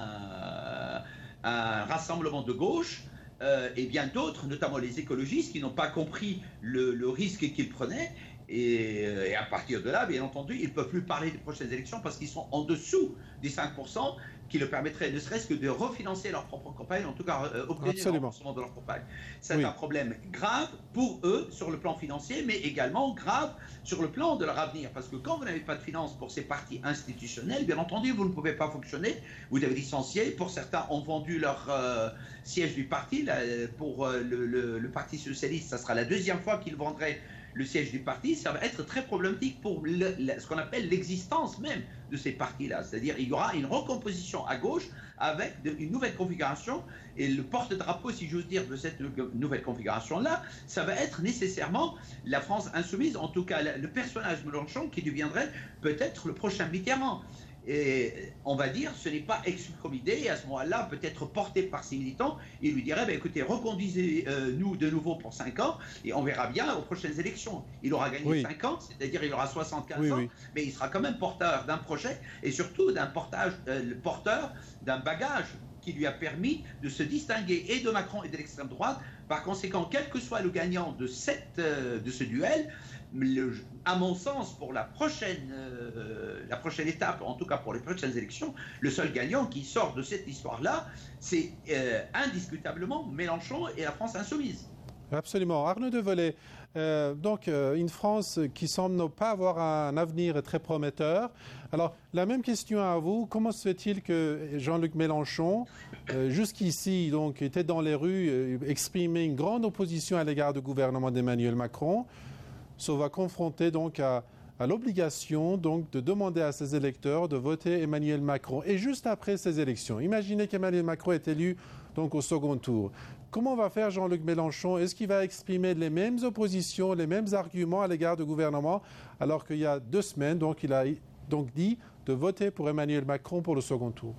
un, un rassemblement de gauche, euh, et bien d'autres, notamment les écologistes, qui n'ont pas compris le, le risque qu'ils prenaient. Et, et à partir de là, bien entendu, ils ne peuvent plus parler des prochaines élections parce qu'ils sont en dessous des cinq pour cent qui leur permettraient ne serait-ce que de refinancer leur propre campagne, en tout cas euh, obtenir le remboursement de leur campagne. C'est oui. un problème grave pour eux sur le plan financier, mais également grave sur le plan de leur avenir. Parce que quand vous n'avez pas de finances pour ces partis institutionnels, bien entendu, vous ne pouvez pas fonctionner. Vous avez licencié. Pour certains, ont vendu leur euh, siège du parti. Là, pour euh, le, le, le Parti socialiste, ça sera la deuxième fois qu'ils vendraient le siège du parti. Ça va être très problématique pour le, le, ce qu'on appelle l'existence même de ces partis-là. C'est-à-dire il y aura une recomposition à gauche avec de, une nouvelle configuration, et le porte-drapeau, si j'ose dire, de cette nouvelle configuration-là, ça va être nécessairement la France insoumise, en tout cas le personnage Mélenchon qui deviendrait peut-être le prochain Mitterrand. Et on va dire, ce n'est pas exclu comme idée, et à ce moment-là, peut-être porté par ses militants, il lui dirait, bah, écoutez, reconduisez-nous euh, de nouveau pour cinq ans, et on verra bien aux prochaines élections. Il aura gagné oui. cinq ans, c'est-à-dire il aura soixante-quinze oui, ans, oui. mais il sera quand même porteur d'un projet, et surtout d'un portage, euh, porteur d'un bagage qui lui a permis de se distinguer et de Macron et de l'extrême droite. Par conséquent, quel que soit le gagnant de, cette, euh, de ce duel, le, à mon sens, pour la prochaine, euh, la prochaine étape, en tout cas pour les prochaines élections, le seul gagnant qui sort de cette histoire-là, c'est euh, indiscutablement Mélenchon et la France insoumise. Absolument. Arnaud Devolé, euh, donc euh, une France qui semble ne pas avoir un avenir très prometteur. Alors, la même question à vous. Comment se fait-il que Jean-Luc Mélenchon, euh, jusqu'ici, donc, était dans les rues, euh, exprimait une grande opposition à l'égard du gouvernement d'Emmanuel Macron, se va confronter donc à, à l'obligation donc de demander à ses électeurs de voter Emmanuel Macron. Et juste après ces élections, imaginez qu'Emmanuel Macron est élu donc au second tour. Comment va faire Jean-Luc Mélenchon? Est-ce qu'il va exprimer les mêmes oppositions, les mêmes arguments à l'égard du gouvernement, alors qu'il y a deux semaines, donc il a donc dit de voter pour Emmanuel Macron pour le second tour?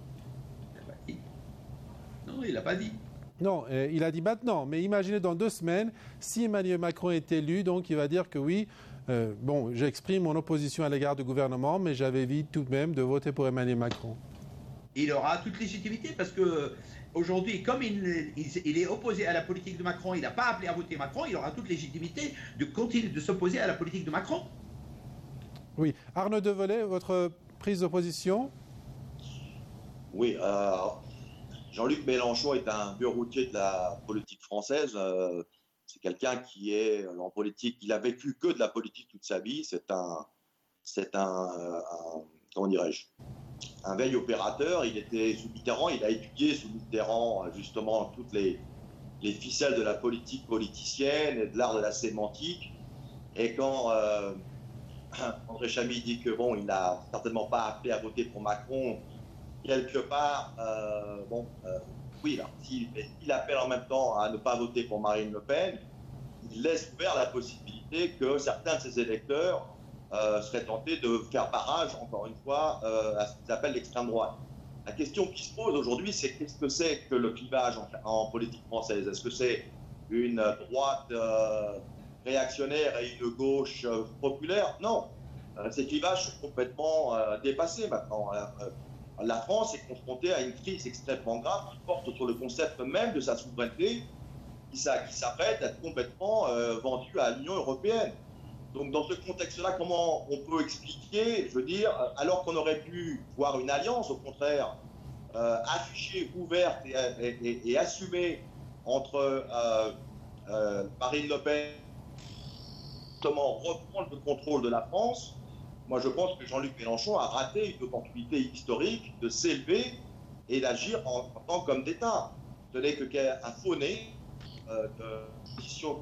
Non, il n'a pas dit. Non, euh, il a dit maintenant, mais imaginez dans deux semaines, si Emmanuel Macron est élu, donc il va dire que oui, euh, bon, j'exprime mon opposition à l'égard du gouvernement, mais j'avais envie tout de même de voter pour Emmanuel Macron. Il aura toute légitimité parce que aujourd'hui, comme il, il, il est opposé à la politique de Macron, il n'a pas appelé à voter Macron, il aura toute légitimité de continuer de s'opposer à la politique de Macron. Oui. Arnaud Devolé, votre prise d'opposition? Oui, euh, Jean-Luc Mélenchon est un vieux routier de la politique française. Euh, c'est quelqu'un qui est en politique, il a vécu que de la politique toute sa vie. C'est un, c'est un, un comment dirais-je, un veille opérateur. Il était sous Mitterrand, il a étudié sous Mitterrand justement toutes les, les ficelles de la politique politicienne et de l'art de la sémantique. Et quand euh, André Chamy dit que bon, il n'a certainement pas appelé à voter pour Macron, quelque part, euh, bon, euh, Oui, là, s'il il appelle en même temps à ne pas voter pour Marine Le Pen, il laisse ouvert la possibilité que certains de ses électeurs euh, seraient tentés de faire barrage, encore une fois, euh, à ce qu'ils appellent l'extrême droite. La question qui se pose aujourd'hui, c'est qu'est-ce que c'est que le clivage en, en politique française? Est-ce que c'est une droite euh, réactionnaire et une gauche euh, populaire? Non. Euh, ces clivages sont complètement euh, dépassés maintenant. Euh, la France est confrontée à une crise extrêmement grave qui porte sur le concept même de sa souveraineté, qui s'apprête à être complètement euh, vendue à l'Union européenne. Donc dans ce contexte-là, comment on peut expliquer, je veux dire, alors qu'on aurait pu voir une alliance, au contraire, euh, affichée, ouverte et, et, et, et assumée entre euh, euh, Marine Le Pen, comment reprendre le contrôle de la France? Moi, je pense que Jean-Luc Mélenchon a raté une opportunité historique de s'élever et d'agir en, en tant qu'homme d'État. Ce n'est qu'un faux nez euh, de position.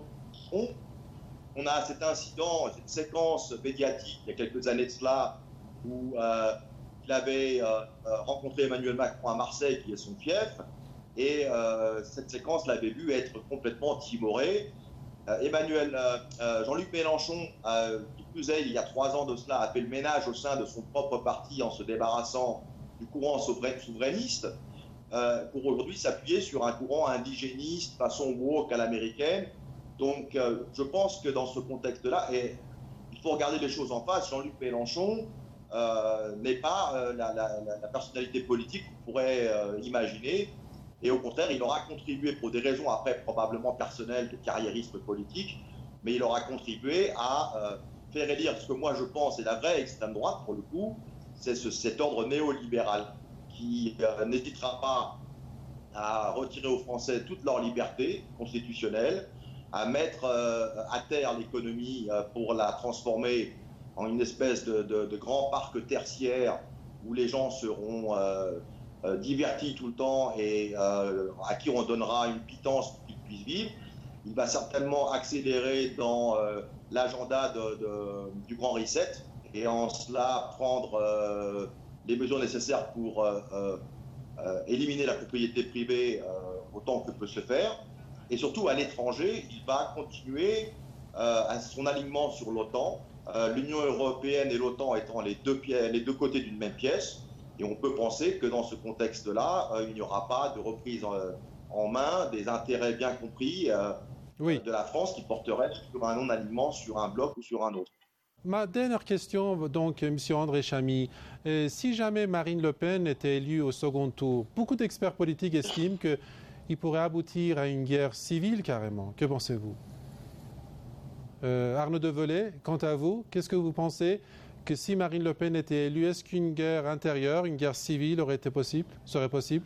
On a cet incident, cette séquence médiatique il y a quelques années de cela, où euh, il avait euh, rencontré Emmanuel Macron à Marseille, qui est son fief, et euh, cette séquence l'avait vu être complètement timorée. Euh, Emmanuel, euh, Jean-Luc Mélenchon, euh, qui plus est, il y a trois ans de cela, a fait le ménage au sein de son propre parti en se débarrassant du courant souverainiste, euh, pour aujourd'hui s'appuyer sur un courant indigéniste, façon woke à l'américaine. Donc, euh, je pense que dans ce contexte-là, et il faut regarder les choses en face, Jean-Luc Mélenchon euh, n'est pas euh, la, la, la personnalité politique qu'on pourrait euh, imaginer. Et au contraire, il aura contribué, pour des raisons après probablement personnelles, de carriérisme politique, mais il aura contribué à euh, faire élire ce que moi je pense est la vraie extrême droite, pour le coup, c'est ce, cet ordre néolibéral qui euh, n'hésitera pas à retirer aux Français toute leur liberté constitutionnelle, à mettre euh, à terre l'économie euh, pour la transformer en une espèce de, de, de grand parc tertiaire où les gens seront euh, euh, divertis tout le temps et euh, à qui on donnera une pitance pour qu'ils puissent vivre. Il va certainement accélérer dans euh, l'agenda de, de, du Grand Reset et en cela prendre euh, les mesures nécessaires pour euh, euh, éliminer la propriété privée euh, autant que peut se faire. Et surtout, à l'étranger, il va continuer euh, à son alignement sur l'OTAN, euh, l'Union européenne et l'OTAN étant les deux, pièces, les deux côtés d'une même pièce. Et on peut penser que dans ce contexte-là, euh, il n'y aura pas de reprise en, en main des intérêts bien compris euh, oui. de la France qui porterait sur un non-alignement sur un bloc ou sur un autre. Ma dernière question, donc, M. André Chamy. Euh, si jamais Marine Le Pen était élue au second tour, beaucoup d'experts politiques estiment que il pourrait aboutir à une guerre civile carrément. Que pensez-vous? euh, Arnaud Develay, quant à vous, qu'est-ce que vous pensez que si Marine Le Pen était élue, est-ce qu'une guerre intérieure, une guerre civile aurait été possible, serait possible?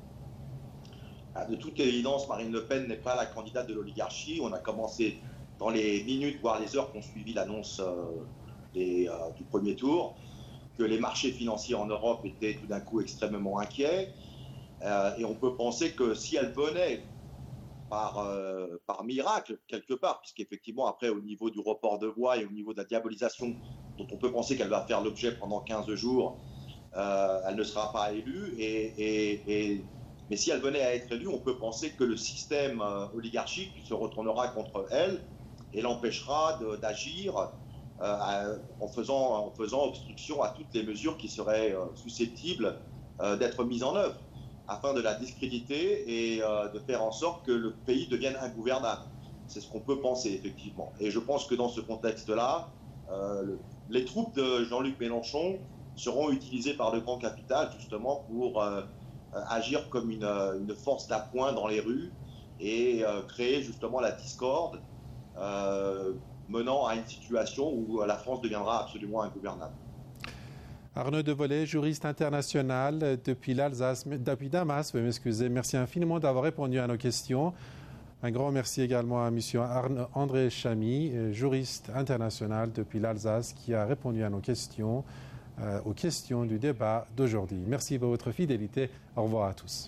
De toute évidence, Marine Le Pen n'est pas la candidate de l'oligarchie. On a commencé dans les minutes, voire les heures qui ont suivi l'annonce euh, des, euh, du premier tour, que les marchés financiers en Europe étaient tout d'un coup extrêmement inquiets. Euh, et on peut penser que si elle venait par, euh, par miracle, quelque part, puisqu'effectivement, après, au niveau du report de voix et au niveau de la diabolisation, dont on peut penser qu'elle va faire l'objet pendant quinze jours, euh, elle ne sera pas élue. Et, et, et, mais si elle venait à être élue, on peut penser que le système euh, oligarchique se retournera contre elle et l'empêchera d'agir euh, en, faisant, en faisant obstruction à toutes les mesures qui seraient euh, susceptibles euh, d'être mises en œuvre, afin de la discréditer et euh, de faire en sorte que le pays devienne ingouvernable. C'est ce qu'on peut penser, effectivement. Et je pense que dans ce contexte-là, euh, le, les troupes de Jean-Luc Mélenchon seront utilisées par le grand capital, justement, pour euh, agir comme une, une force d'appoint dans les rues et euh, créer, justement, la discorde, euh, menant à une situation où la France deviendra absolument ingouvernable. Arnaud Develay, juriste international depuis l'Alsace, depuis Damas, veuillez m'excuser. Merci infiniment d'avoir répondu à nos questions. Un grand merci également à M. Arnaud, André Chamy, juriste international depuis l'Alsace, qui a répondu à nos questions, euh, aux questions du débat d'aujourd'hui. Merci pour votre fidélité. Au revoir à tous.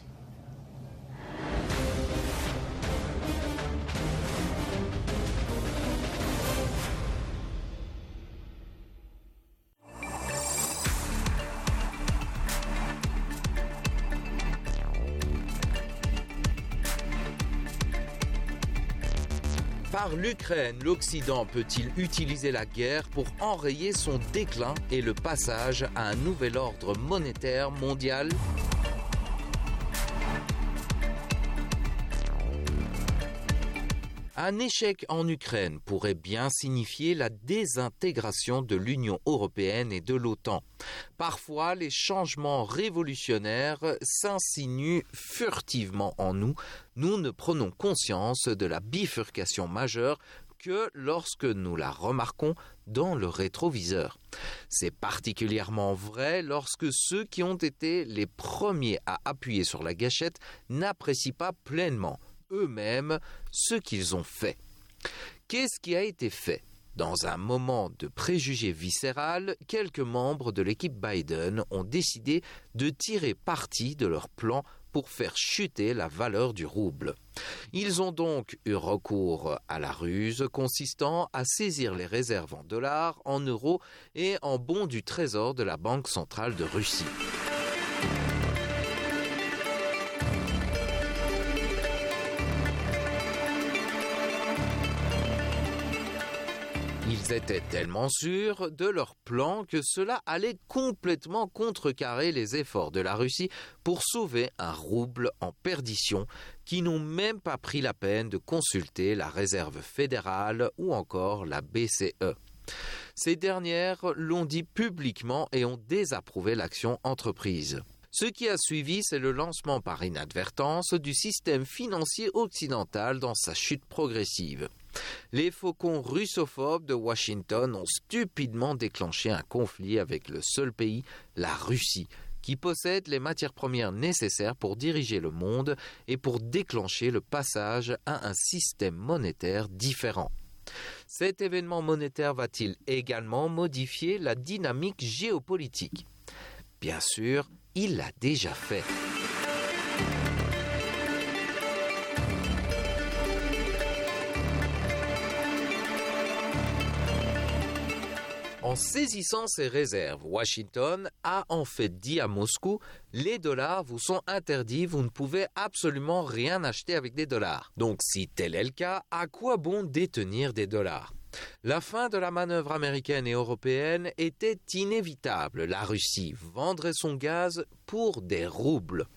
Par l'Ukraine, l'Occident peut-il utiliser la guerre pour enrayer son déclin et le passage à un nouvel ordre monétaire mondial ? Un échec en Ukraine pourrait bien signifier la désintégration de l'Union européenne et de l'OTAN. Parfois, les changements révolutionnaires s'insinuent furtivement en nous. Nous ne prenons conscience de la bifurcation majeure que lorsque nous la remarquons dans le rétroviseur. C'est particulièrement vrai lorsque ceux qui ont été les premiers à appuyer sur la gâchette n'apprécient pas pleinement eux-mêmes ce qu'ils ont fait. Qu'est-ce qui a été fait ? Dans un moment de préjugé viscéral, quelques membres de l'équipe Biden ont décidé de tirer parti de leur plan pour faire chuter la valeur du rouble. Ils ont donc eu recours à la ruse consistant à saisir les réserves en dollars, en euros et en bons du trésor de la Banque centrale de Russie. Ils étaient tellement sûrs de leur plan que cela allait complètement contrecarrer les efforts de la Russie pour sauver un rouble en perdition, qui n'ont même pas pris la peine de consulter la Réserve fédérale ou encore la B C E. Ces dernières l'ont dit publiquement et ont désapprouvé l'action entreprise. Ce qui a suivi, c'est le lancement par inadvertance du système financier occidental dans sa chute progressive. Les faucons russophobes de Washington ont stupidement déclenché un conflit avec le seul pays, la Russie, qui possède les matières premières nécessaires pour diriger le monde et pour déclencher le passage à un système monétaire différent. Cet événement monétaire va-t-il également modifier la dynamique géopolitique ? Bien sûr, il l'a déjà fait. En saisissant ses réserves, Washington a en fait dit à Moscou « Les dollars vous sont interdits, vous ne pouvez absolument rien acheter avec des dollars. » Donc si tel est le cas, à quoi bon détenir des dollars ? La fin de la manœuvre américaine et européenne était inévitable. La Russie vendrait son gaz pour des roubles.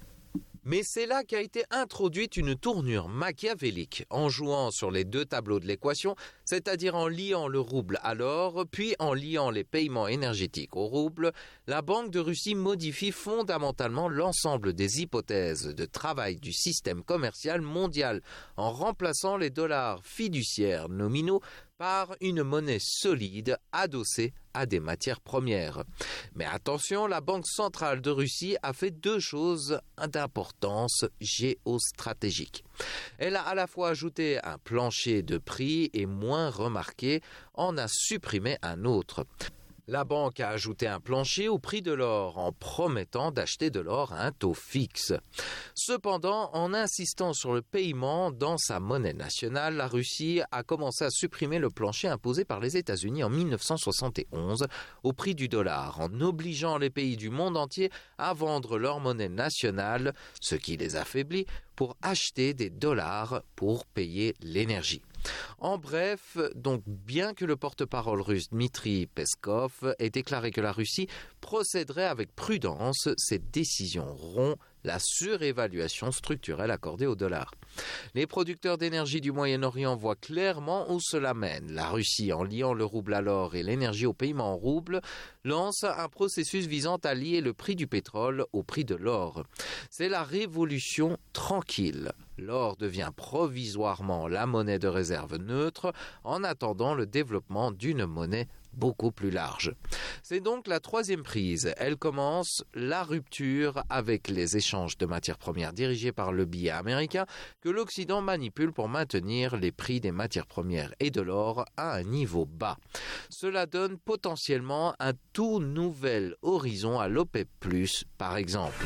Mais c'est là qu'a été introduite une tournure machiavélique en jouant sur les deux tableaux de l'équation, c'est-à-dire en liant le rouble à l'or, puis en liant les paiements énergétiques au rouble. La Banque de Russie modifie fondamentalement l'ensemble des hypothèses de travail du système commercial mondial en remplaçant les dollars fiduciaires nominaux par une monnaie solide adossée à des matières premières. Mais attention, la Banque centrale de Russie a fait deux choses d'importance géostratégique. Elle a à la fois ajouté un plancher de prix et moins remarqué, en a supprimé un autre. La banque a ajouté un plancher au prix de l'or en promettant d'acheter de l'or à un taux fixe. Cependant, en insistant sur le paiement dans sa monnaie nationale, la Russie a commencé à supprimer le plancher imposé par les États-Unis en mille neuf cent soixante et onze au prix du dollar, en obligeant les pays du monde entier à vendre leur monnaie nationale, ce qui les affaiblit, pour acheter des dollars pour payer l'énergie. En bref, donc bien que le porte-parole russe Dmitri Peskov ait déclaré que la Russie procéderait avec prudence, cette décision rompt la surévaluation structurelle accordée au dollar. Les producteurs d'énergie du Moyen-Orient voient clairement où cela mène. La Russie, en liant le rouble à l'or et l'énergie au paiement en rouble, lance un processus visant à lier le prix du pétrole au prix de l'or. C'est la révolution tranquille. L'or devient provisoirement la monnaie de réserve neutre en attendant le développement d'une monnaie beaucoup plus large. C'est donc la troisième prise. Elle commence la rupture avec les échanges de matières premières dirigés par le billet américain que l'Occident manipule pour maintenir les prix des matières premières et de l'or à un niveau bas. Cela donne potentiellement un tout nouvel horizon à l'OPEP plus, par exemple.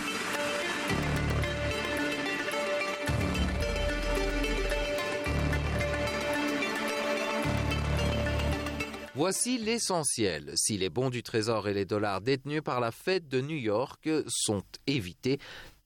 Voici l'essentiel. Si les bons du Trésor et les dollars détenus par la Fed de New York sont évités,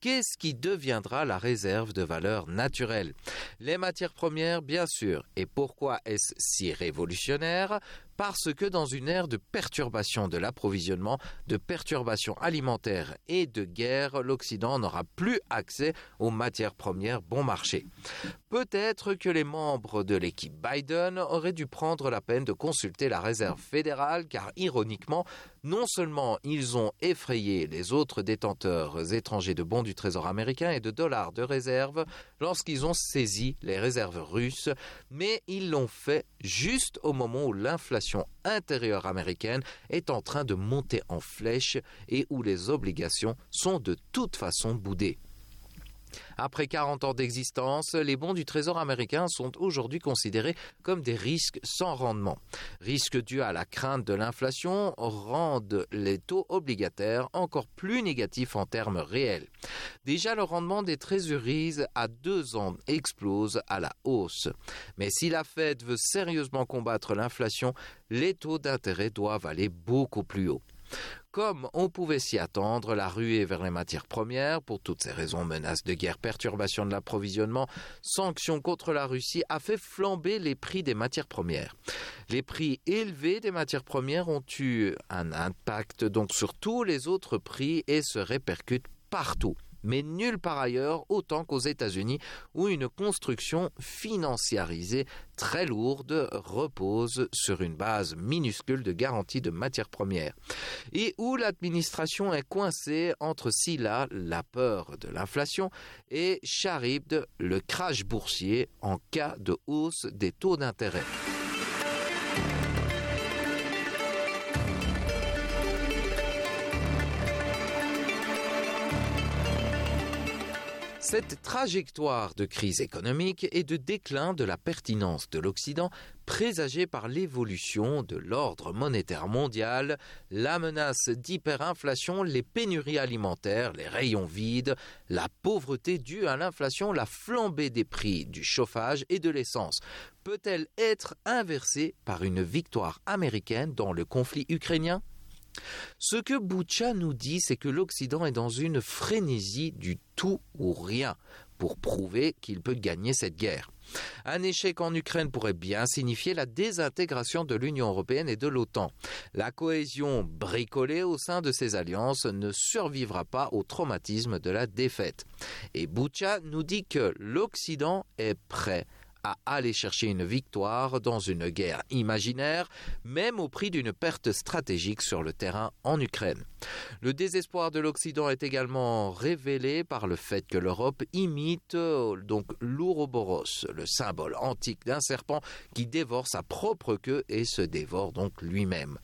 Qu'est-ce qui deviendra la réserve de valeur naturelle? Les matières premières, bien sûr. Et pourquoi est-ce si révolutionnaire? Parce que dans une ère de perturbation de l'approvisionnement, de perturbation alimentaire et de guerre, l'Occident n'aura plus accès aux matières premières bon marché. Peut-être que les membres de l'équipe Biden auraient dû prendre la peine de consulter la Réserve fédérale, car ironiquement, non seulement ils ont effrayé les autres détenteurs étrangers de bons du Trésor américain et de dollars de réserve lorsqu'ils ont saisi les réserves russes, mais ils l'ont fait juste au moment où l'inflation intérieure américaine est en train de monter en flèche et où les obligations sont de toute façon boudées. Après quarante ans d'existence, les bons du Trésor américain sont aujourd'hui considérés comme des risques sans rendement. Risques dus à la crainte de l'inflation rendent les taux obligataires encore plus négatifs en termes réels. Déjà, le rendement des trésoreries à deux ans explose à la hausse. Mais si la Fed veut sérieusement combattre l'inflation, les taux d'intérêt doivent aller beaucoup plus haut. Comme on pouvait s'y attendre, la ruée vers les matières premières, pour toutes ces raisons, menaces de guerre, perturbation de l'approvisionnement, sanctions contre la Russie, a fait flamber les prix des matières premières. Les prix élevés des matières premières ont eu un impact donc sur tous les autres prix et se répercutent partout. Mais nulle part ailleurs autant qu'aux États-Unis, où une construction financiarisée très lourde repose sur une base minuscule de garantie de matières premières, et où l'administration est coincée entre Scylla, la peur de l'inflation, et Charybde, le crash boursier en cas de hausse des taux d'intérêt. Cette trajectoire de crise économique et de déclin de la pertinence de l'Occident, présagée par l'évolution de l'ordre monétaire mondial, la menace d'hyperinflation, les pénuries alimentaires, les rayons vides, la pauvreté due à l'inflation, la flambée des prix du chauffage et de l'essence, peut-elle être inversée par une victoire américaine dans le conflit ukrainien ? Ce que Boucha nous dit, c'est que l'Occident est dans une frénésie du tout ou rien pour prouver qu'il peut gagner cette guerre. Un échec en Ukraine pourrait bien signifier la désintégration de l'Union européenne et de l'OTAN. La cohésion bricolée au sein de ces alliances ne survivra pas au traumatisme de la défaite. Et Boucha nous dit que l'Occident est prêt à aller chercher une victoire dans une guerre imaginaire, même au prix d'une perte stratégique sur le terrain en Ukraine. Le désespoir de l'Occident est également révélé par le fait que l'Europe imite donc l'Ouroboros, le symbole antique d'un serpent qui dévore sa propre queue et se dévore donc lui-même.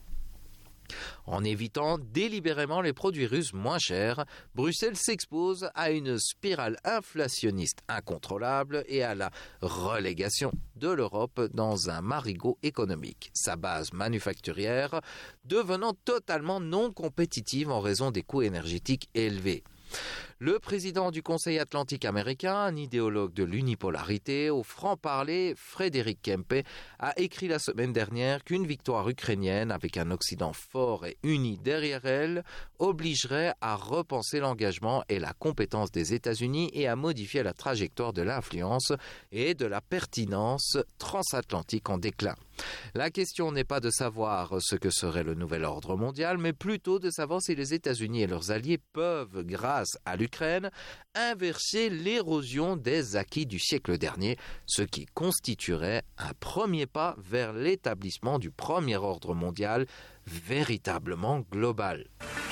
En évitant délibérément les produits russes moins chers, Bruxelles s'expose à une spirale inflationniste incontrôlable et à la relégation de l'Europe dans un marigot économique, sa base manufacturière devenant totalement non compétitive en raison des coûts énergétiques élevés. Le président du Conseil atlantique américain, un idéologue de l'unipolarité, au franc-parler, Frédéric Kempe, a écrit la semaine dernière qu'une victoire ukrainienne avec un Occident fort et uni derrière elle obligerait à repenser l'engagement et la compétence des États-Unis et à modifier la trajectoire de l'influence et de la pertinence transatlantique en déclin. La question n'est pas de savoir ce que serait le nouvel ordre mondial, mais plutôt de savoir si les États-Unis et leurs alliés peuvent, grâce à l'Ukraine, inverser l'érosion des acquis du siècle dernier, ce qui constituerait un premier pas vers l'établissement du premier ordre mondial véritablement global.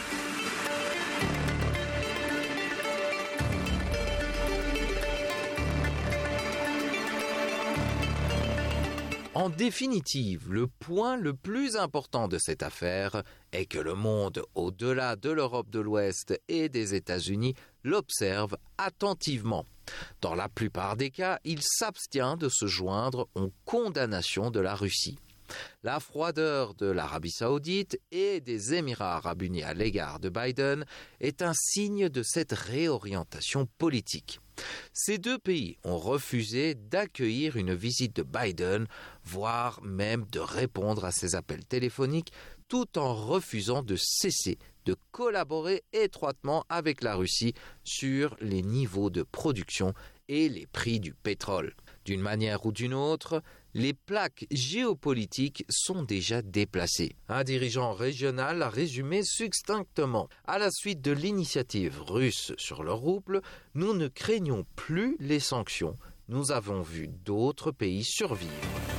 En définitive, le point le plus important de cette affaire est que le monde, au-delà de l'Europe de l'Ouest et des États-Unis, l'observe attentivement. Dans la plupart des cas, il s'abstient de se joindre aux condamnations de la Russie. La froideur de l'Arabie saoudite et des Émirats arabes unis à l'égard de Biden est un signe de cette réorientation politique. Ces deux pays ont refusé d'accueillir une visite de Biden, voire même de répondre à ses appels téléphoniques, tout en refusant de cesser de collaborer étroitement avec la Russie sur les niveaux de production et les prix du pétrole. D'une manière ou d'une autre, les plaques géopolitiques sont déjà déplacées. Un dirigeant régional a résumé succinctement. À la suite de l'initiative russe sur le rouble, nous ne craignons plus les sanctions. Nous avons vu d'autres pays survivre.